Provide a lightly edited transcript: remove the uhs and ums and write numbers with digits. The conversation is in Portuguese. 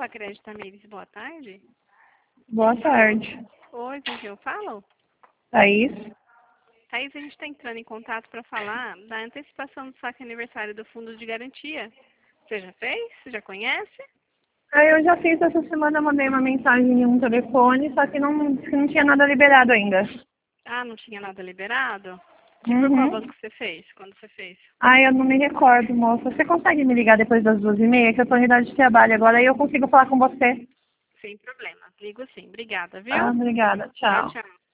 Sacred Tamires, boa tarde. Boa tarde. Oi, com quem eu falo? Thaís? Thaís, a gente está entrando em contato para falar da antecipação do saque aniversário do Fundo de Garantia. Você já fez? Você já conhece? Eu já fiz essa semana, mandei uma mensagem em um telefone, só que não tinha nada liberado ainda. Ah, não tinha nada liberado? Por qual Uhum. banco você fez? Quando você fez? Eu não me recordo, moça. Você consegue me ligar depois das 2h30, que eu tô em idade de trabalho agora, aí eu consigo falar com você. Sem problema. Ligo sim. Obrigada, viu? Tá, obrigada. Tchau, Tchau. tchau.